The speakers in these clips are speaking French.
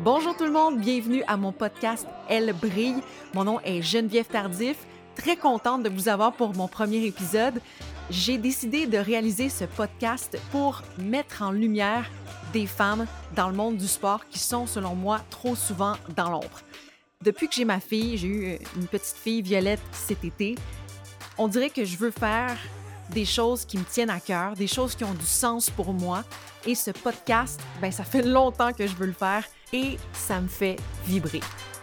Bonjour tout le monde, bienvenue à mon podcast Elle brille. Mon nom est Geneviève Tardif, très contente de vous avoir pour mon premier épisode. J'ai décidé de réaliser ce podcast pour mettre en lumière des femmes dans le monde du sport qui sont, selon moi, trop souvent dans l'ombre. Depuis que j'ai ma fille, j'ai eu une petite fille, Violette, cet été, on dirait que je veux faire des choses qui me tiennent à cœur, des choses qui ont du sens pour moi. Et ce podcast, ça fait longtemps que je veux le faire et ça me fait vibrer.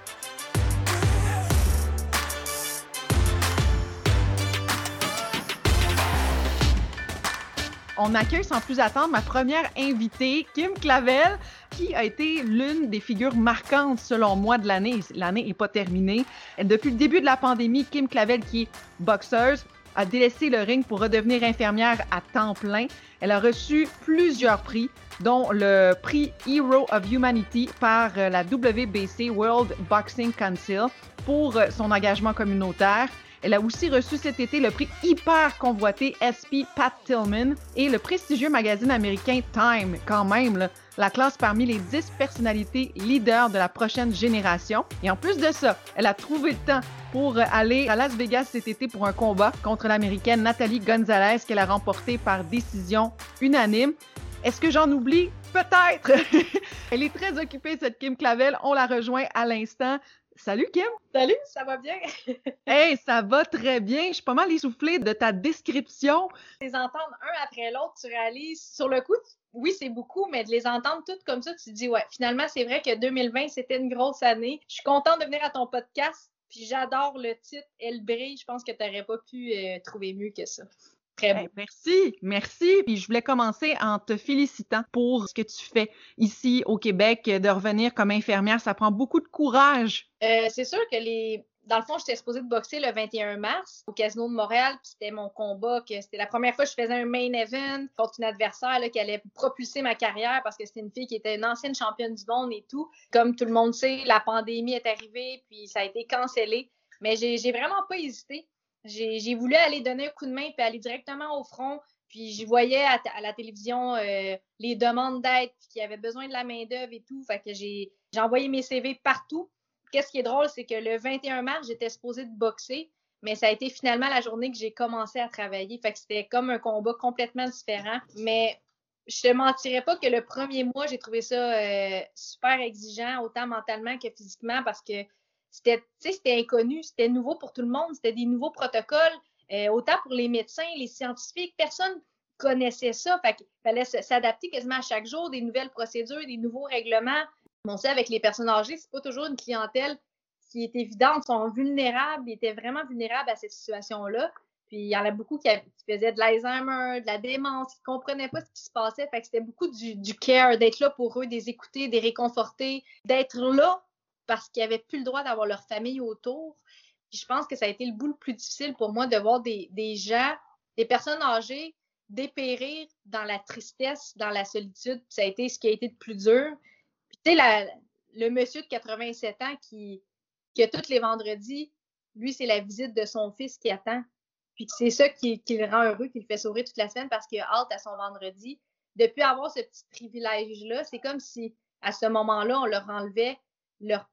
On accueille sans plus attendre ma première invitée, Kim Clavel, qui a été l'une des figures marquantes selon moi de l'année. L'année n'est pas terminée. Depuis le début de la pandémie, Kim Clavel, qui est boxeuse, a délaissé le ring pour redevenir infirmière à temps plein. Elle a reçu plusieurs prix, dont le prix Hero of Humanity par la WBC, World Boxing Council, pour son engagement communautaire. Elle a aussi reçu cet été le prix hyper convoité SP Pat Tillman et le prestigieux magazine américain Time, quand même, là, la classe parmi les 10 personnalités leaders de la prochaine génération. Et en plus de ça, elle a trouvé le temps pour aller à Las Vegas cet été pour un combat contre l'Américaine Nathalie Gonzalez qu'elle a remporté par décision unanime. Est-ce que j'en oublie? Peut-être! Elle est très occupée, cette Kim Clavel. On la rejoint à l'instant. Salut Kim! Salut, ça va bien? Hey, ça va très bien. Je suis pas mal essoufflée de ta description. Les entendre un après l'autre, tu réalises, sur le coup, oui, c'est beaucoup, mais de les entendre toutes comme ça, tu te dis, ouais, finalement, c'est vrai que 2020, c'était une grosse année. Je suis contente de venir à ton podcast, puis j'adore le titre « Elle brille ». Je pense que tu n'aurais pas pu trouver mieux que ça. Très beau. Merci. Puis je voulais commencer en te félicitant pour ce que tu fais ici au Québec, de revenir comme infirmière. Ça prend beaucoup de courage. C'est sûr que dans le fond, j'étais supposée de boxer le 21 mars au Casino de Montréal, puis c'était mon combat, que c'était la première fois que je faisais un main event contre une adversaire là, qui allait propulser ma carrière parce que c'était une fille qui était une ancienne championne du monde et tout. Comme tout le monde sait, la pandémie est arrivée, puis ça a été cancellé. Mais j'ai vraiment pas hésité. J'ai voulu aller donner un coup de main puis aller directement au front. Puis je voyais à la télévision les demandes d'aide, puis qu'il y avait besoin de la main-d'œuvre et tout. Fait que j'ai envoyé mes CV partout. Qu'est-ce qui est drôle, c'est que le 21 mars, j'étais supposée de boxer, mais ça a été finalement la journée que j'ai commencé à travailler. Fait que c'était comme un combat complètement différent. Mais je te mentirais pas que le premier mois, j'ai trouvé ça super exigeant, autant mentalement que physiquement, parce que c'était inconnu, c'était nouveau pour tout le monde, c'était des nouveaux protocoles, autant pour les médecins, les scientifiques, personne connaissait ça. Fait qu'il fallait s'adapter quasiment à chaque jour, des nouvelles procédures, des nouveaux règlements. On sait, avec les personnes âgées, c'est pas toujours une clientèle qui est évidente, ils sont vulnérables, ils étaient vraiment vulnérables à cette situation-là. Puis il y en a beaucoup qui faisaient de l'Alzheimer, de la démence, qui ne comprenaient pas ce qui se passait. Fait que c'était beaucoup du care, d'être là pour eux, de les écouter, de les réconforter, d'être là parce qu'ils n'avaient plus le droit d'avoir leur famille autour. Puis je pense que ça a été le bout le plus difficile pour moi de voir des gens, des personnes âgées dépérir dans la tristesse, dans la solitude. Puis ça a été ce qui a été le plus dur. Puis tu sais, le monsieur de 87 ans qui tous les vendredis, lui, c'est la visite de son fils qui attend. Puis c'est ça qui le rend heureux, qui le fait sourire toute la semaine parce qu'il a hâte à son vendredi. Depuis avoir ce petit privilège-là, c'est comme si, à ce moment-là, on leur enlevait leur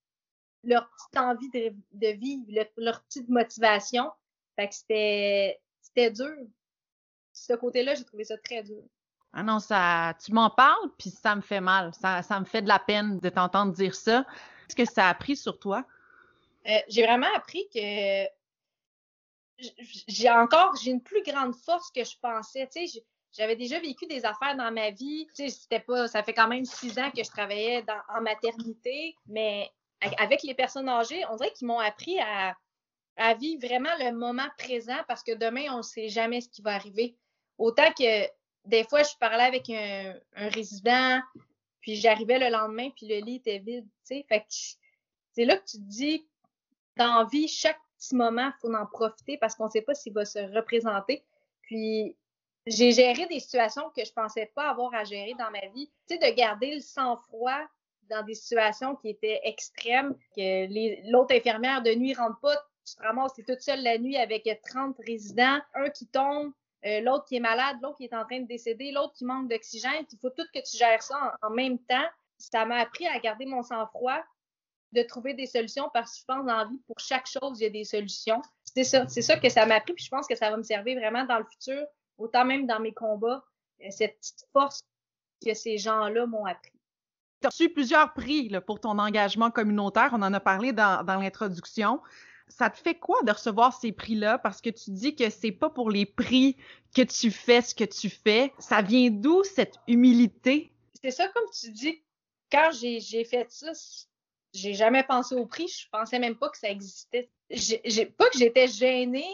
petite envie de vivre, leur petite motivation. Fait que c'était dur. Ce côté-là, j'ai trouvé ça très dur. Ah non, tu m'en parles, puis ça me fait mal. Ça me fait de la peine de t'entendre dire ça. Qu'est-ce que ça a appris sur toi? J'ai vraiment appris que j'ai une plus grande force que je pensais. Tu sais, j'avais déjà vécu des affaires dans ma vie. Tu sais, ça fait quand même 6 ans que je travaillais en maternité, mais avec les personnes âgées, on dirait qu'ils m'ont appris à vivre vraiment le moment présent parce que demain, on ne sait jamais ce qui va arriver. Autant que des fois, je parlais avec un résident, puis j'arrivais le lendemain, puis le lit était vide. Tu sais, fait que c'est là que tu te dis, dans la vie, chaque petit moment, il faut en profiter parce qu'on ne sait pas s'il va se représenter. Puis, j'ai géré des situations que je ne pensais pas avoir à gérer dans ma vie. Tu sais, de garder le sang-froid dans des situations qui étaient extrêmes, que l'autre infirmière de nuit ne rentre pas, tu te ramasses, tu es toute seule la nuit avec 30 résidents, un qui tombe, l'autre qui est malade, l'autre qui est en train de décéder, l'autre qui manque d'oxygène, il faut tout que tu gères ça en même temps. ça m'a appris à garder mon sang-froid, de trouver des solutions parce que je pense dans la vie, pour chaque chose, il y a des solutions. C'est ça que ça m'a appris, puis je pense que ça va me servir vraiment dans le futur, autant même dans mes combats, cette petite force que ces gens-là m'ont appris. Tu as reçu plusieurs prix là, pour ton engagement communautaire. On en a parlé dans l'introduction. Ça te fait quoi de recevoir ces prix-là? Parce que tu dis que c'est pas pour les prix que tu fais ce que tu fais. Ça vient d'où cette humilité? C'est ça, comme tu dis, quand j'ai fait ça, j'ai jamais pensé au prix. Je pensais même pas que ça existait. Pas que j'étais gênée,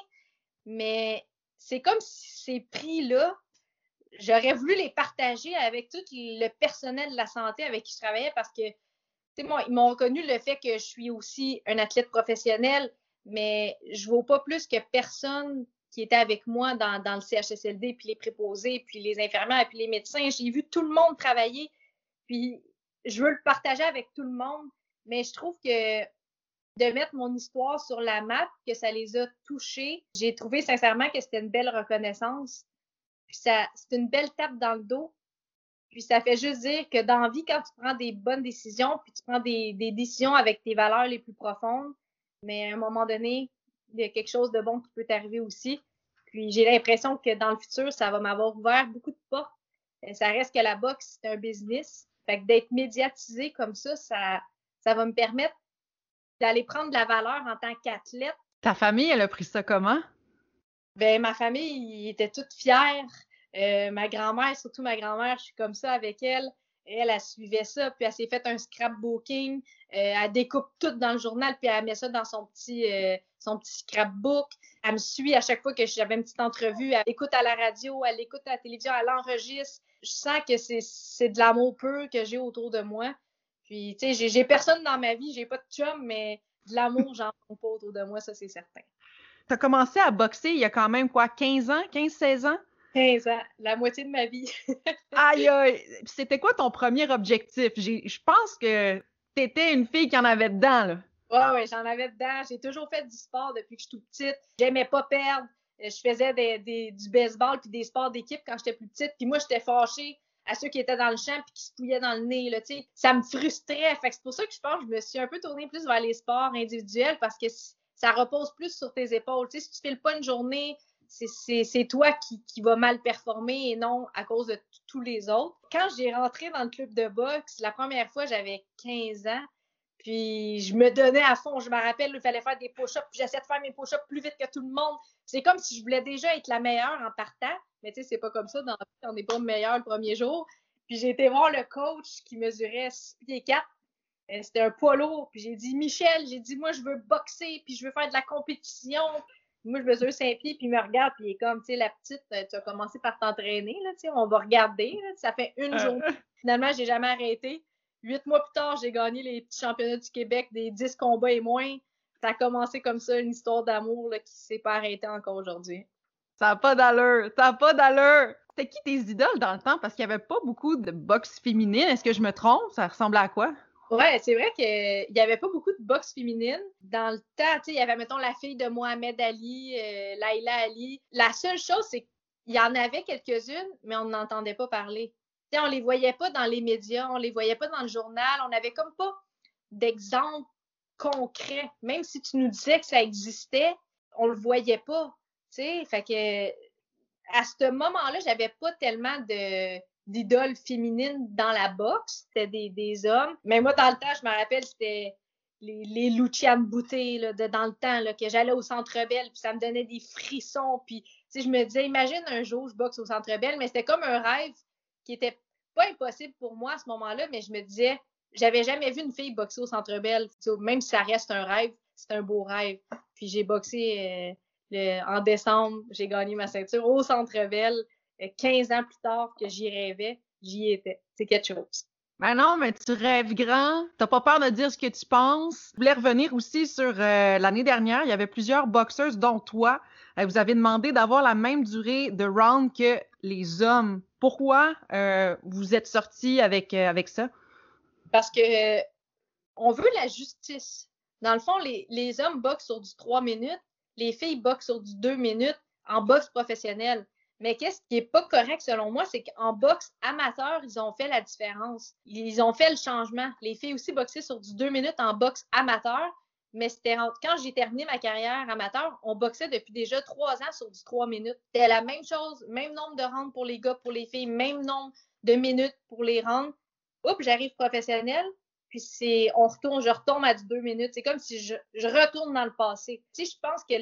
mais c'est comme si ces prix-là, j'aurais voulu les partager avec tout le personnel de la santé avec qui je travaillais parce que, tu sais, moi, ils m'ont reconnu le fait que je suis aussi un athlète professionnel, mais je vaux pas plus que personne qui était avec moi dans le CHSLD, puis les préposés, puis les infirmières, puis les médecins. J'ai vu tout le monde travailler, puis je veux le partager avec tout le monde, mais je trouve que de mettre mon histoire sur la map, que ça les a touchés, j'ai trouvé sincèrement que c'était une belle reconnaissance. Puis c'est une belle tape dans le dos. Puis ça fait juste dire que dans la vie, quand tu prends des bonnes décisions, puis tu prends des décisions avec tes valeurs les plus profondes, mais à un moment donné, il y a quelque chose de bon qui peut t'arriver aussi. Puis j'ai l'impression que dans le futur, ça va m'avoir ouvert beaucoup de portes. Ça reste que la boxe, c'est un business. Fait que d'être médiatisé comme ça va me permettre d'aller prendre de la valeur en tant qu'athlète. Ta famille, elle a pris ça comment? Ben, ma famille, ils étaient toutes fières. Ma grand-mère, surtout ma grand-mère, je suis comme ça avec elle. Elle suivait ça, puis elle s'est fait un scrapbooking. Elle découpe tout dans le journal, puis elle met ça dans son petit scrapbook. Elle me suit à chaque fois que j'avais une petite entrevue. Elle écoute à la radio, elle écoute à la télévision, elle enregistre. Je sens que c'est de l'amour pur que j'ai autour de moi. Puis, tu sais, j'ai personne dans ma vie, j'ai pas de chum, mais de l'amour, j'en ai pas autour de moi, ça, c'est certain. Tu as commencé à boxer il y a quand même quoi, 15 ans, 15-16 ans? 15 ans, la moitié de ma vie. Aïe, aïe! C'était quoi ton premier objectif? Je pense que t'étais une fille qui en avait dedans, là. Ouais, j'en avais dedans. J'ai toujours fait du sport depuis que je suis toute petite. J'aimais pas perdre. Je faisais du baseball puis des sports d'équipe quand j'étais plus petite. Puis moi, j'étais fâchée à ceux qui étaient dans le champ puis qui se fouillaient dans le nez, là, tu sais. Ça me frustrait. Fait que c'est pour ça que je pense que je me suis un peu tournée plus vers les sports individuels parce que ça repose plus sur tes épaules. Tu sais, si tu files pas une journée, c'est toi qui va mal performer et non à cause de tous les autres. Quand j'ai rentré dans le club de boxe, la première fois, j'avais 15 ans. Puis je me donnais à fond. Je me rappelle, il fallait faire des push-ups. Puis j'essayais de faire mes push-ups plus vite que tout le monde. C'est comme si je voulais déjà être la meilleure en partant. Mais tu sais, c'est pas comme ça. Dans la vie, on n'est pas meilleur le premier jour. Puis j'ai été voir le coach qui mesurait 6 pieds 4. C'était un poids lourd. Puis j'ai dit, Michel, moi, je veux boxer. Puis je veux faire de la compétition. Moi, je mesure 5 pieds. Puis il me regarde. Puis il est comme, tu sais, la petite, tu as commencé par t'entraîner. Là, tu sais, on va regarder. Là, ça fait une journée. Finalement, j'ai jamais arrêté. 8 mois plus tard, j'ai gagné les petits championnats du Québec des 10 combats et moins. Ça a commencé comme ça, une histoire d'amour là, qui ne s'est pas arrêtée encore aujourd'hui. Ça n'a pas d'allure! Ça n'a pas d'allure! C'était qui tes idoles dans le temps? Parce qu'il n'y avait pas beaucoup de boxe féminine. Est-ce que je me trompe? Ça ressemblait à quoi? Ouais, c'est vrai qu'il n'y avait pas beaucoup de boxe féminine. Dans le temps, tu sais, il y avait, mettons, la fille de Mohamed Ali, Laila Ali. La seule chose, c'est qu'il y en avait quelques-unes, mais on n'entendait pas parler. T'sais, on les voyait pas dans les médias, on les voyait pas dans le journal, on n'avait comme pas d'exemple concret. Même si tu nous disais que ça existait, on le voyait pas. T'sais? Fait que à ce moment-là, j'avais pas tellement d'idoles féminines dans la boxe. C'était des hommes. Mais moi, dans le temps, je me rappelle, c'était les Luciane Boutet, là, dans le temps, là, que j'allais au Centre Bell, puis ça me donnait des frissons. Puis, je me disais, imagine un jour, je boxe au Centre Bell, mais c'était comme un rêve qui était pas impossible pour moi à ce moment-là, mais je me disais, j'avais jamais vu une fille boxer au Centre Bell. Même si ça reste un rêve, c'est un beau rêve. Puis j'ai boxé en décembre, j'ai gagné ma ceinture au Centre Bell. 15 ans plus tard que j'y rêvais, j'y étais. C'est quelque chose. Ben non, mais tu rêves grand. T'as pas peur de dire ce que tu penses. Je voulais revenir aussi sur l'année dernière. Il y avait plusieurs boxeuses, dont toi. Vous avez demandé d'avoir la même durée de round que les hommes. Pourquoi vous êtes sortis avec ça? Parce que on veut la justice. Dans le fond, les hommes boxent sur du 3 minutes, les filles boxent sur du 2 minutes en boxe professionnelle. Mais qu'est-ce qui est pas correct selon moi, c'est qu'en boxe amateur, ils ont fait la différence. Ils ont fait le changement. Les filles aussi boxaient sur du 2 minutes en boxe amateur, mais c'était quand j'ai terminé ma carrière amateur, on boxait depuis déjà 3 ans sur du 3 minutes. C'était la même chose, même nombre de rounds pour les gars, pour les filles, même nombre de minutes pour les rounds. Oups, j'arrive professionnel, puis je retombe à du 2 minutes. C'est comme si je retourne dans le passé. Tu sais, je pense que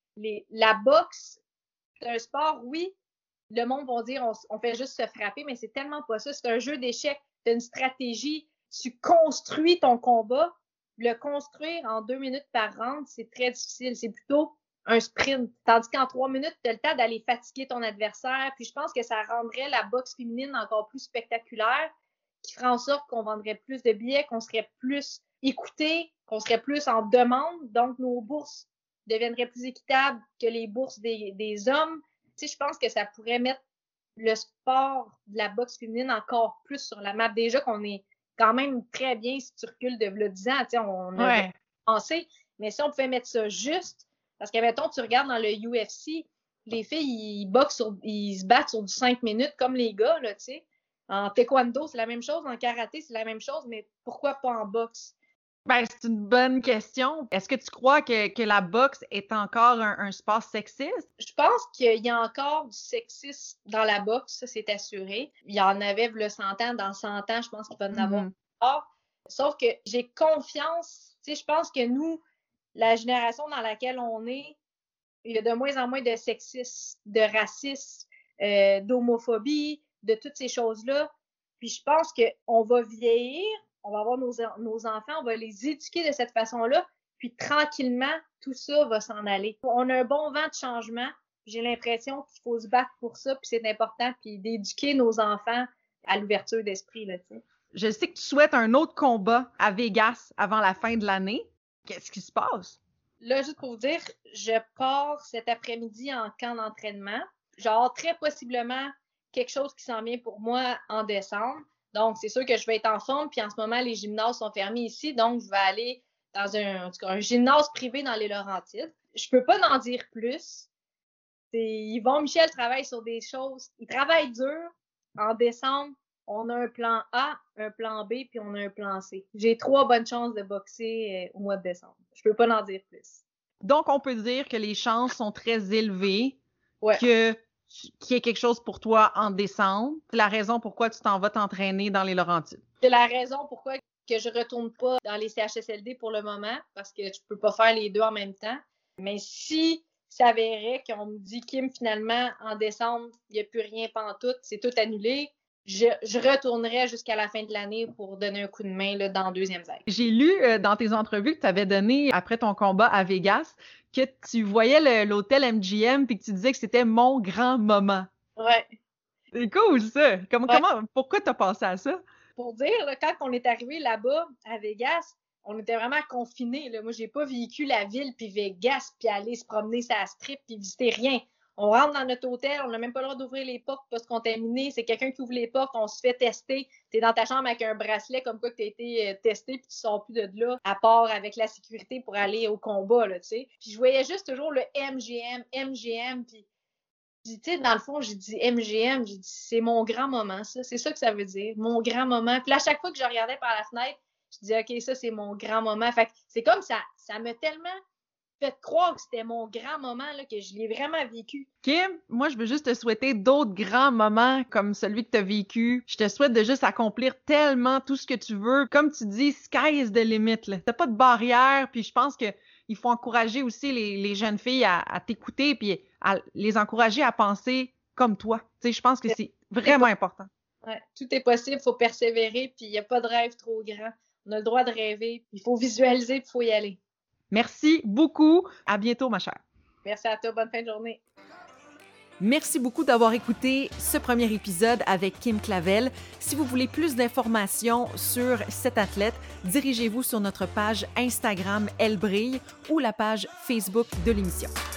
la boxe, c'est un sport, oui, le monde va dire on fait juste se frapper, mais c'est tellement pas ça. C'est un jeu d'échecs, tu as une stratégie, tu construis ton combat. Le construire en 2 minutes par round, c'est très difficile. C'est plutôt un sprint. Tandis qu'en 3 minutes, tu as le temps d'aller fatiguer ton adversaire. Puis je pense que ça rendrait la boxe féminine encore plus spectaculaire, qui ferait en sorte qu'on vendrait plus de billets, qu'on serait plus écoutés, qu'on serait plus en demande. Donc, nos bourses deviendraient plus équitables que les bourses des hommes. Tu sais, je pense que ça pourrait mettre le sport de la boxe féminine encore plus sur la map. Déjà qu'on est quand même très bien si tu recules de 10 ans, tu sais, on a pensé. Mais si on pouvait mettre ça juste, parce que, mettons, tu regardes dans le UFC, les filles, ils se battent sur du 5 minutes comme les gars, là, tu sais. En taekwondo, c'est la même chose. En karaté, c'est la même chose. Mais pourquoi pas en boxe? Ben, c'est une bonne question. Est-ce que tu crois que la boxe est encore un sport sexiste? Je pense qu'il y a encore du sexisme dans la boxe, ça c'est assuré. Il y en avait le 100 ans, dans 100 ans, je pense qu'il va en avoir encore. Sauf que j'ai confiance, tu sais, je pense que nous, la génération dans laquelle on est, il y a de moins en moins de sexisme, de racisme, d'homophobie, de toutes ces choses-là. Puis je pense qu'on va vieillir, on va avoir nos enfants, on va les éduquer de cette façon-là, puis tranquillement, tout ça va s'en aller. On a un bon vent de changement. J'ai l'impression qu'il faut se battre pour ça, puis c'est important, puis d'éduquer nos enfants à l'ouverture d'esprit, là, tu sais. Je sais que tu souhaites un autre combat à Vegas avant la fin de l'année. Qu'est-ce qui se passe? Là, juste pour vous dire, je pars cet après-midi en camp d'entraînement. Genre, très possiblement, quelque chose qui s'en vient pour moi en décembre. Donc, c'est sûr que je vais être en forme. Puis en ce moment, les gymnases sont fermés ici. Donc, je vais aller dans un gymnase privé dans les Laurentides. Je peux pas en dire plus. Yvon Michel travaille sur des choses. Il travaille dur. En décembre, on a un plan A, un plan B, puis on a un plan C. J'ai 3 bonnes chances de boxer au mois de décembre. Je peux pas en dire plus. Donc, on peut dire que les chances sont très élevées qu'il y ait quelque chose pour toi en décembre. C'est la raison pourquoi tu t'en vas t'entraîner dans les Laurentides. C'est la raison pourquoi que je retourne pas dans les CHSLD pour le moment, parce que je peux pas faire les deux en même temps. Mais si ça s'avérait qu'on me dit, Kim, finalement, en décembre, il n'y a plus rien pantoute, c'est tout annulé, je retournerai jusqu'à la fin de l'année pour donner un coup de main là, dans la deuxième vague. J'ai lu dans tes entrevues que tu avais donné après ton combat à Vegas que tu voyais l'hôtel MGM puis que tu disais que c'était mon grand moment. Ouais. C'est cool, ça! Pourquoi t'as pensé à ça? Pour dire, là, quand on est arrivé là-bas, à Vegas, on était vraiment confinés. Là. Moi, j'ai pas vécu la ville, puis Vegas, puis aller se promener sur la strip, puis visiter rien. On rentre dans notre hôtel, on n'a même pas le droit d'ouvrir les portes parce qu'on est contaminé. C'est quelqu'un qui ouvre les portes, on se fait tester. T'es dans ta chambre avec un bracelet comme quoi que t'as été testé, puis tu sors plus de là, à part avec la sécurité pour aller au combat, là, tu sais. Puis je voyais juste toujours le MGM, puis tu sais, dans le fond, j'ai dit MGM, j'ai dit c'est mon grand moment, ça. C'est ça que ça veut dire, mon grand moment. Puis à chaque fois que je regardais par la fenêtre, je disais, OK, ça, c'est mon grand moment. Fait que c'est comme ça m'a tellement fait croire que c'était mon grand moment, là, que je l'ai vraiment vécu. Kim, moi, je veux juste te souhaiter d'autres grands moments comme celui que tu as vécu. Je te souhaite de juste accomplir tellement tout ce que tu veux. Comme tu dis, sky is the limit. T'as pas de barrière, puis je pense que il faut encourager aussi les jeunes filles à t'écouter, puis à les encourager à penser comme toi. Tu sais, je pense que c'est vraiment important. Ouais, tout est possible, il faut persévérer, puis il n'y a pas de rêve trop grand. On a le droit de rêver, il faut visualiser, puis il faut y aller. Merci beaucoup. À bientôt, ma chère. Merci à toi. Bonne fin de journée. Merci beaucoup d'avoir écouté ce premier épisode avec Kim Clavel. Si vous voulez plus d'informations sur cette athlète, dirigez-vous sur notre page Instagram Elle brille ou la page Facebook de l'émission.